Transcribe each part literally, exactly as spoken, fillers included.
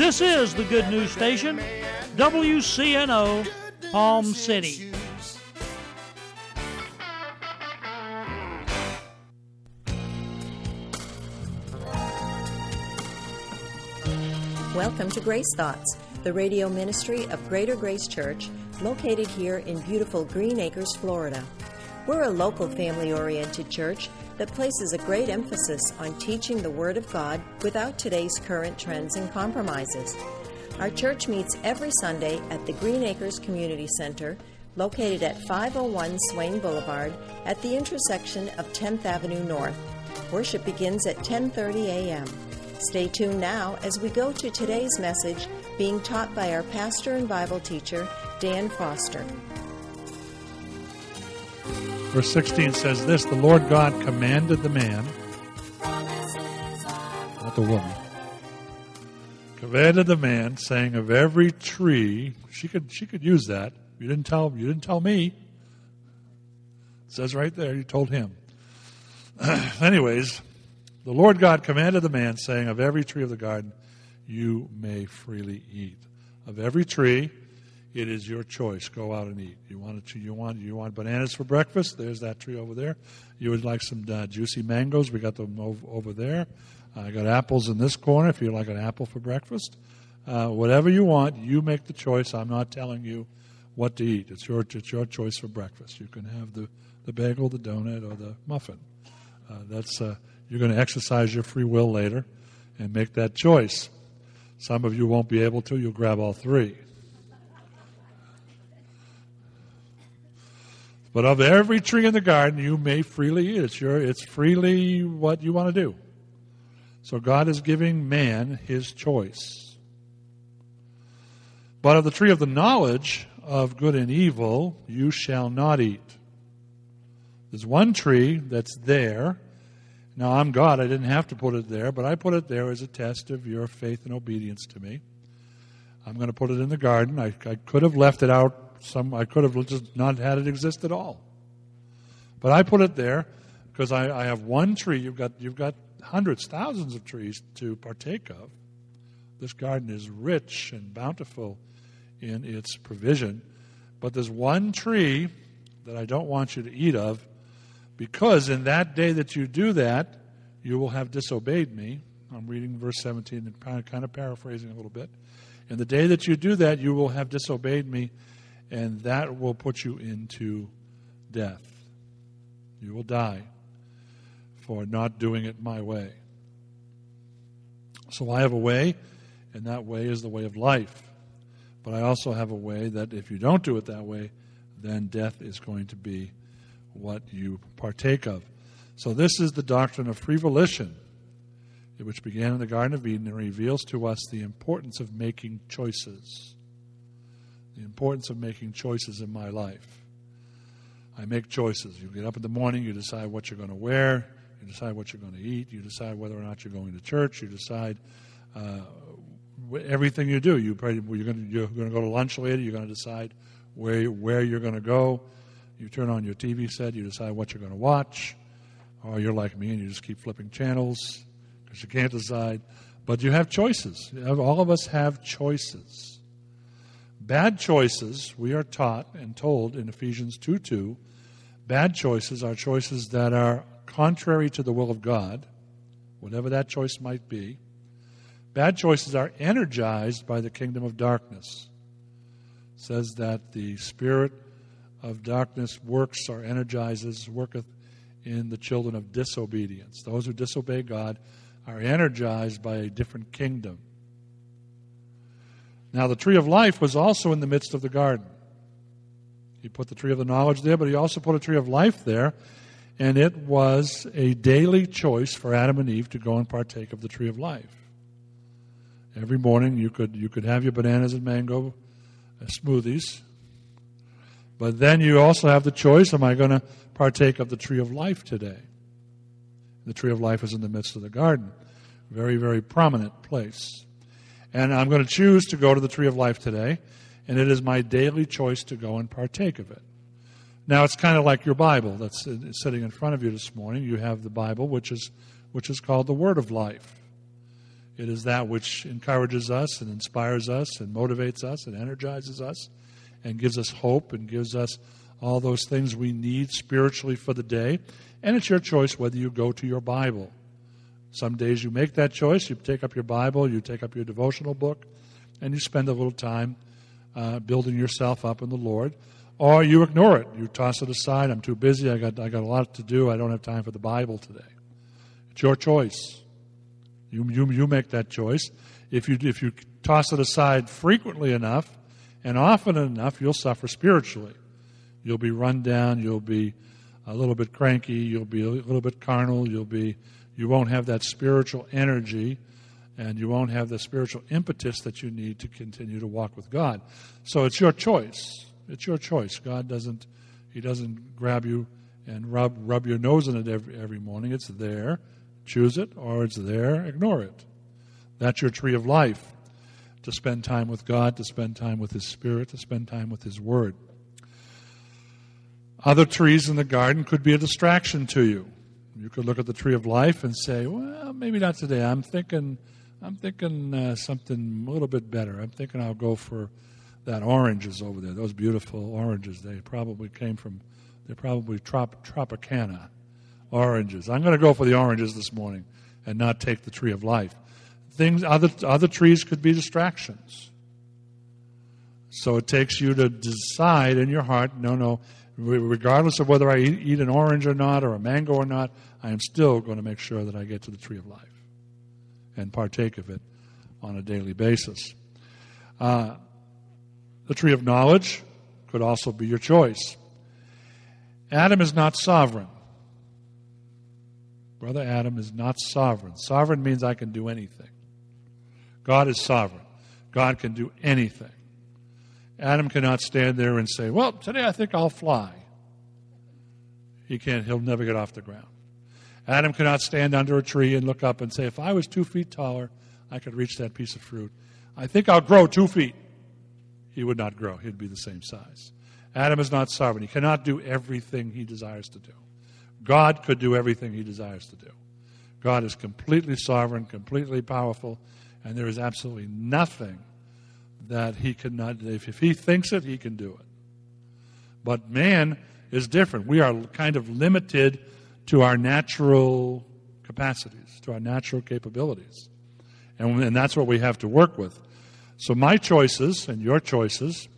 This is the Good News Station, W C N O, Palm City. Welcome to Grace Thoughts, the radio ministry of Greater Grace Church, located here in beautiful Green Acres, Florida. We're a local family-oriented church that places a great emphasis on teaching the Word of God without today's current trends and compromises. Our church meets every Sunday at the Green Acres Community Center, located at five oh one Swain Boulevard at the intersection of tenth Avenue North. Worship begins at ten thirty a.m. Stay tuned now as we go to today's message being taught by our pastor and Bible teacher, Dan Foster. Verse sixteen says this, the Lord God commanded the man, not the woman, commanded the man, saying, of every tree, she could she could use that. You didn't tell you didn't tell me. It says right there, you told him. Anyways, the Lord God commanded the man, saying, of every tree of the garden you may freely eat. Of every tree, it is your choice. Go out and eat. You want to, you want you want bananas for breakfast? There's that tree over there. You would like some uh, juicy mangoes? We got them over, over there. I got apples in this corner if you like an apple for breakfast. Uh, whatever you want, you make the choice. I'm not telling you what to eat. It's your it's your choice for breakfast. You can have the, the bagel, the donut, or the muffin. Uh, that's uh, you're going to exercise your free will later and make that choice. Some of you won't be able to. You'll grab all three. But of every tree in the garden, you may freely eat. It's your, it's freely what you want to do. So God is giving man his choice. But of the tree of the knowledge of good and evil, you shall not eat. There's one tree that's there. Now, I'm God. I didn't have to put it there, but I put it there as a test of your faith and obedience to me. I'm going to put it in the garden. I, I could have left it out. Some I could have just not had it exist at all. But I put it there because I, I have one tree. You've got you've got hundreds, thousands of trees to partake of. This garden is rich and bountiful in its provision. But there's one tree that I don't want you to eat of, because in that day that you do that, you will have disobeyed me. I'm reading verse seventeen and kind of, kind of paraphrasing a little bit. In the day that you do that, you will have disobeyed me, and that will put you into death. You will die for not doing it my way. So I have a way, and that way is the way of life. But I also have a way that if you don't do it that way, then death is going to be what you partake of. So this is the doctrine of free volition, which began in the Garden of Eden and reveals to us the importance of making choices. The importance of making choices in my life. I make choices. You get up in the morning, you decide what you're going to wear, you decide what you're going to eat, you decide whether or not you're going to church, you decide uh, everything you do. You probably, you're going to you're going to go to lunch later, you're going to decide where where you're going to go. You turn on your T V set, you decide what you're going to watch. Or you're like me and you just keep flipping channels because you can't decide. But you have choices. All of us have choices. Bad choices, we are taught and told in Ephesians two two, bad choices are choices that are contrary to the will of God, whatever that choice might be. Bad choices are energized by the kingdom of darkness. It says that the spirit of darkness works or energizes, worketh in the children of disobedience. Those who disobey God are energized by a different kingdom. Now, the tree of life was also in the midst of the garden. He put the tree of the knowledge there, but he also put a tree of life there, and it was a daily choice for Adam and Eve to go and partake of the tree of life. Every morning you could you could have your bananas and mango uh, smoothies, but then you also have the choice, am I going to partake of the tree of life today? The tree of life is in the midst of the garden. Very, very prominent place. And I'm going to choose to go to the tree of life today, and it is my daily choice to go and partake of it. Now, it's kind of like your Bible that's sitting in front of you this morning. You have the Bible, which is which is called the Word of Life. It is that which encourages us and inspires us and motivates us and energizes us and gives us hope and gives us all those things we need spiritually for the day. And it's your choice whether you go to your Bible. Some days you make that choice. You take up your Bible, you take up your devotional book, and you spend a little time uh, building yourself up in the Lord. Or you ignore it. You toss it aside. I'm too busy. I got I got a lot to do. I don't have time for the Bible today. It's your choice. You you you make that choice. If you if you toss it aside frequently enough and often enough, you'll suffer spiritually. You'll be run down. You'll be a little bit cranky. You'll be a little bit carnal. You'll be you won't have that spiritual energy, and you won't have the spiritual impetus that you need to continue to walk with God. So it's your choice. It's your choice. God doesn't He doesn't grab you and rub rub your nose in it every every morning. It's there. Choose it, or it's there. Ignore it. That's your tree of life. To spend time with God, to spend time with His Spirit, to spend time with His Word. Other trees in the garden could be a distraction to you. You could look at the tree of life and say, well, maybe not today. I'm thinking I'm thinking uh, something a little bit better. I'm thinking I'll go for that oranges over there. Those beautiful oranges. They probably came from, they're probably trop, Tropicana oranges. I'm going to go for the oranges this morning and not take the tree of life. Things, other other trees could be distractions. So it takes you to decide in your heart, no, no, regardless of whether I eat, eat an orange or not or a mango or not, I am still going to make sure that I get to the tree of life and partake of it on a daily basis. Uh, the tree of knowledge could also be your choice. Adam is not sovereign. Brother Adam is not sovereign. Sovereign means I can do anything. God is sovereign. God can do anything. Adam cannot stand there and say, well, today I think I'll fly. He can't. He'll never get off the ground. Adam cannot stand under a tree and look up and say, if I was two feet taller, I could reach that piece of fruit. I think I'll grow two feet. He would not grow. He'd be the same size. Adam is not sovereign. He cannot do everything he desires to do. God could do everything he desires to do. God is completely sovereign, completely powerful, and there is absolutely nothing that he cannot do. If, if he thinks it, he can do it. But man is different. We are kind of limited to our natural capacities, to our natural capabilities. And, and that's what we have to work with. So my choices and your choices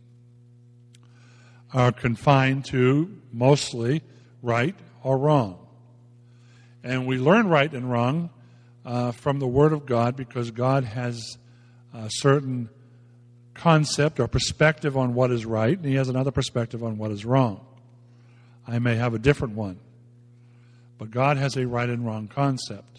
are confined to mostly right or wrong. And we learn right and wrong uh, from the Word of God because God has a certain concept or perspective on what is right, and He has another perspective on what is wrong. I may have a different one, but God has a right and wrong concept.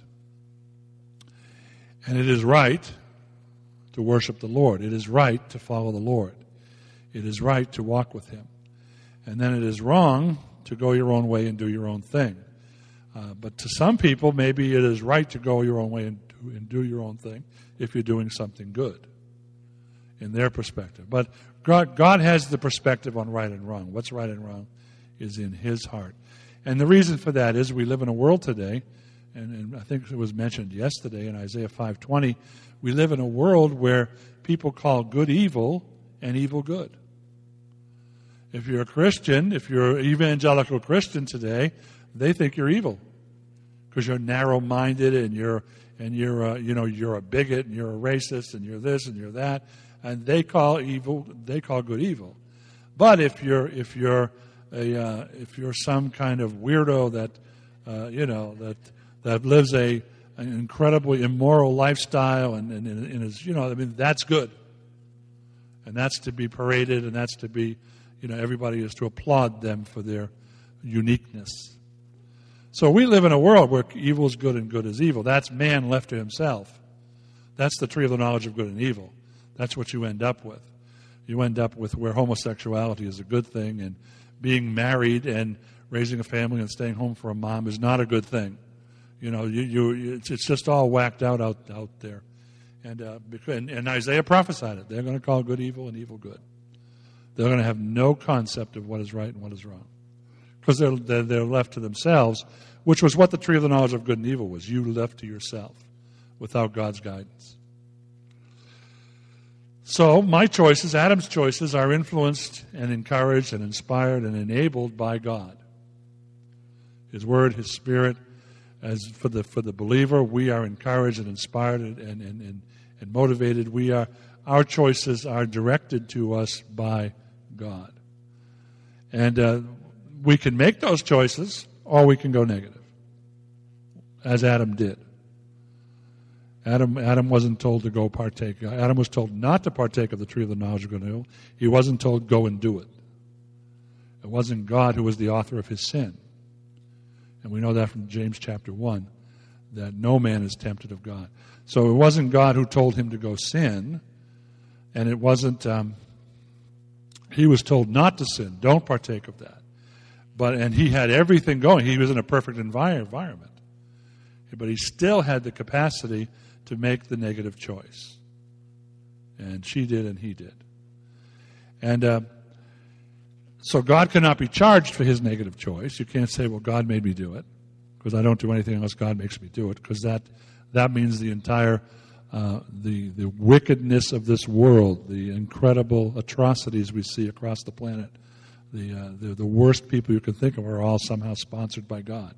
And it is right to worship the Lord. It is right to follow the Lord. It is right to walk with Him. And then it is wrong to go your own way and do your own thing. Uh, but to some people, maybe it is right to go your own way and do, and do your own thing if you're doing something good in their perspective. But God, God has the perspective on right and wrong. What's right and wrong is in His heart. And the reason for that is we live in a world today, and, and I think it was mentioned yesterday in Isaiah five twenty, we live in a world where people call good evil and evil good. If you're a Christian, if you're an evangelical Christian today, they think you're evil because you're narrow-minded and you're and you're uh, you know you're a bigot and you're a racist and you're this and you're that, and they call evil they call good evil. But if you're if you're a uh, if you're some kind of weirdo that uh, you know that that lives a an incredibly immoral lifestyle and, and, and is you know I mean that's good, and that's to be paraded and that's to be. You know, everybody is to applaud them for their uniqueness. So we live in a world where evil is good and good is evil. That's man left to himself. That's the tree of the knowledge of good and evil. That's what you end up with. You end up with where homosexuality is a good thing and being married and raising a family and staying home for a mom is not a good thing. You know, you, you it's, it's just all whacked out out, out there. And, uh, and, and Isaiah prophesied it. They're going to call good evil and evil good. They're going to have no concept of what is right and what is wrong. Because they're, they're, they're left to themselves, which was what the tree of the knowledge of good and evil was. You left to yourself. without God's guidance. So my choices, Adam's choices, are influenced and encouraged and inspired and enabled by God. His Word, His Spirit. As for the for the believer, we are encouraged and inspired and and, and, and motivated. We are our choices are directed to us by God. And uh, we can make those choices, or we can go negative, as Adam did. Adam Adam wasn't told to go partake. Adam was told not to partake of the tree of the knowledge of good and evil. He wasn't told go and do it. It wasn't God who was the author of his sin. And we know that from James chapter one, that no man is tempted of God. So it wasn't God who told him to go sin, and it wasn't, um, he was told not to sin. Don't partake of that. But and he had everything going. He was in a perfect envi- environment. But he still had the capacity to make the negative choice. And she did and he did. And uh, so God cannot be charged for his negative choice. You can't say, well, God made me do it, because I don't do anything unless God makes me do it, because that that means the entire, uh, the, the wickedness of this world, the incredible atrocities we see across the planet, the, uh, the, the worst people you can think of are all somehow sponsored by God.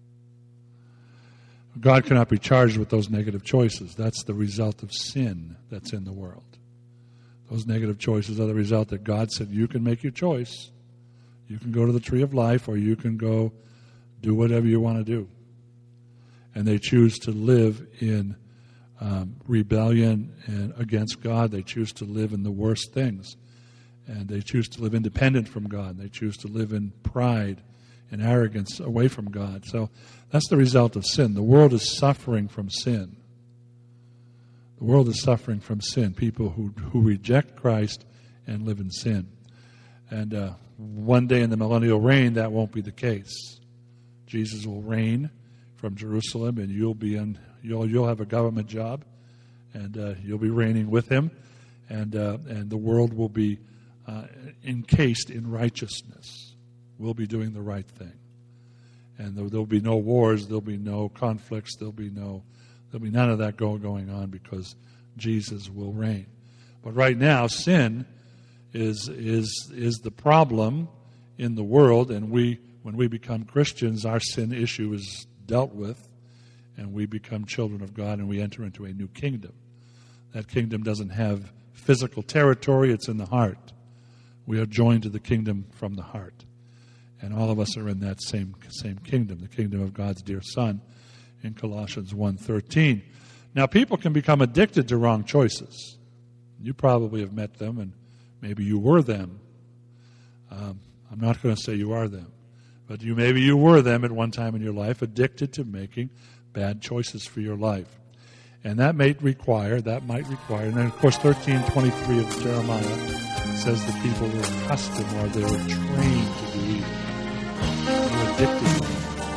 God cannot be charged with those negative choices. That's the result of sin that's in the world. Those negative choices are the result that God said, you can make your choice. You can go to the tree of life, or you can go do whatever you want to do. And they choose to live in um, rebellion and against God. They choose to live in the worst things. And they choose to live independent from God. They choose to live in pride and arrogance away from God. So that's the result of sin. The world is suffering from sin. The world is suffering from sin. People who, who reject Christ and live in sin. And uh, one day in the millennial reign, that won't be the case. Jesus will reign from Jerusalem, and you'll be in. You'll you'll have a government job, and uh, you'll be reigning with him, and uh, and the world will be uh, encased in righteousness. We'll be doing the right thing, and there, there'll be no wars. There'll be no conflicts. There'll be no. There'll be none of that go, going on because Jesus will reign. But right now, sin is is is the problem in the world, and we, when we become Christians, our sin issue is dealt with, and we become children of God, and we enter into a new kingdom. That kingdom doesn't have physical territory; it's in the heart. We are joined to the kingdom from the heart, and all of us are in that same same kingdom, the kingdom of God's dear Son. In Colossians one thirteen. Now, people can become addicted to wrong choices. You probably have met them, and maybe you were them. Um, I'm not going to say you are them, but you maybe you were them at one time in your life, addicted to making bad choices for your life. And that might require, that might require, and then of course thirteen twenty-three of Jeremiah says the people were accustomed, or they were trained to do evil. They were addicted to it.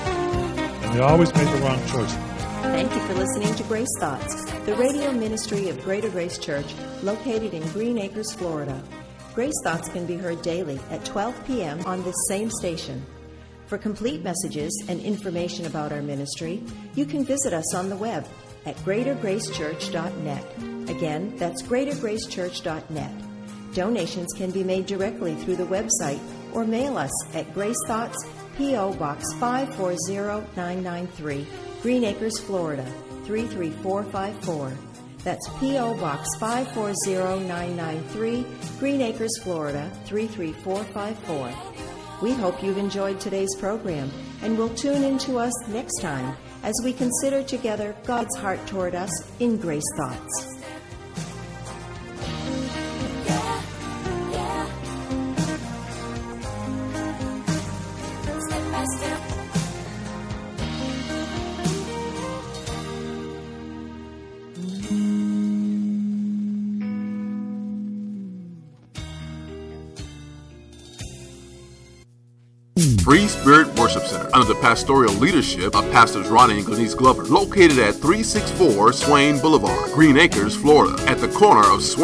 They always made the wrong choice. Thank you for listening to Grace Thoughts, the radio ministry of Greater Grace Church, located in Green Acres, Florida. Grace Thoughts can be heard daily at twelve p.m. on this same station. For complete messages and information about our ministry, you can visit us on the web at greater grace church dot net. Again, that's greater grace church dot net. Donations can be made directly through the website or mail us at Grace Thoughts, P O. Box five four zero nine nine three, Green Acres, Florida, three three four five four. That's P O. Box five four zero nine nine three, Green Acres, Florida, three three four five four. We hope you've enjoyed today's program, and will tune in to us next time as we consider together God's heart toward us in Grace Thoughts. Free Spirit Worship Center, under the pastoral leadership of Pastors Ronnie and Glenise Glover, located at three sixty-four Swain Boulevard, Green Acres, Florida, at the corner of Swain